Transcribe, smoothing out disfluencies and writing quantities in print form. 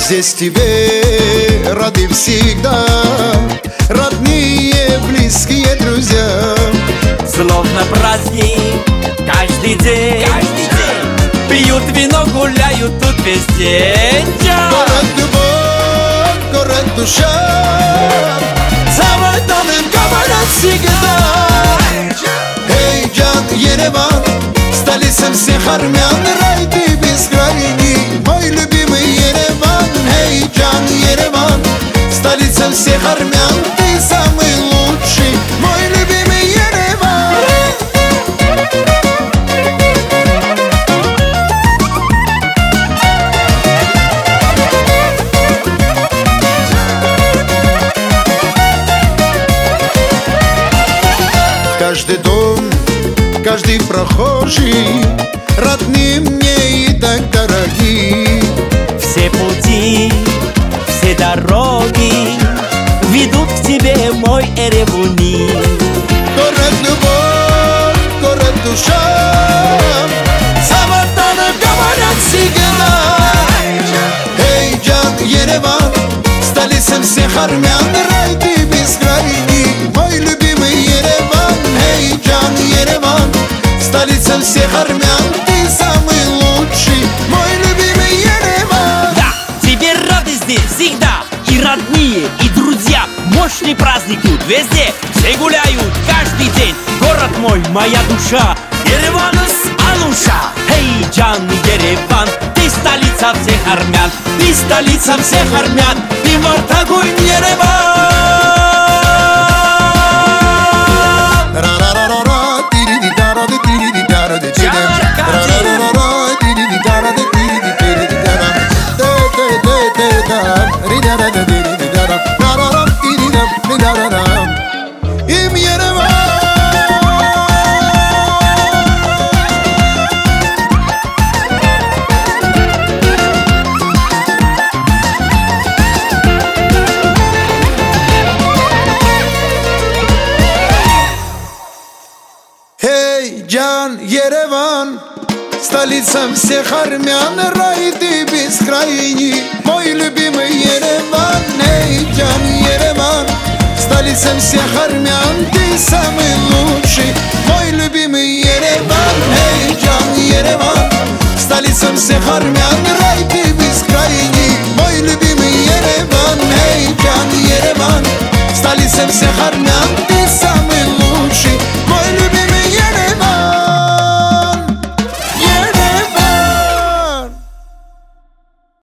здесь тебе рады всегда, родные, близкие друзья. Словно праздник каждый день, пьют вино, гуляют тут весь день. Город любовь, город душа, Самый добрым говорят всегда. Эй, Джан, Ереван, столица всех армян, рай ты бескрайний, мой любимый Ереван. Эй, Джан, Ереван, столица всех армян, ты самый лучший, мой любимый Ереван. Каждый дом, каждый прохожий родные мне и так дороги. Все пути, все дороги ведут к тебе, мой Эребуни. Город любовь, город душа, Самотаны говорят всегда. Эй, Джан, Ереван, столица всех армян, рай ты бескрайний, мой любимый Ереван. Эй, Джан, Ереван, столица всех армян, ты самый лучший, мой любимый Ереван. Да, тебе рады здесь всегда, и родные, и друзья. Мощный праздник тут везде, все гуляют каждый день. Город мой, моя душа, Ереванус Ануша. Эй, Джан, Ереван, ты столица всех армян, ты столица всех армян, ты Мартагуй, Ереван. Им Ереван. Эй, Джан, Ереван, столица всех армян, рай ты бескрайний, мой любимый Ереван. Эй, Джан, Ереван, столица всех армян, ты самый лучший, мой любимый Ереван. Эй, Джан, Ереван, столица всех армян, рай ты бескрайний.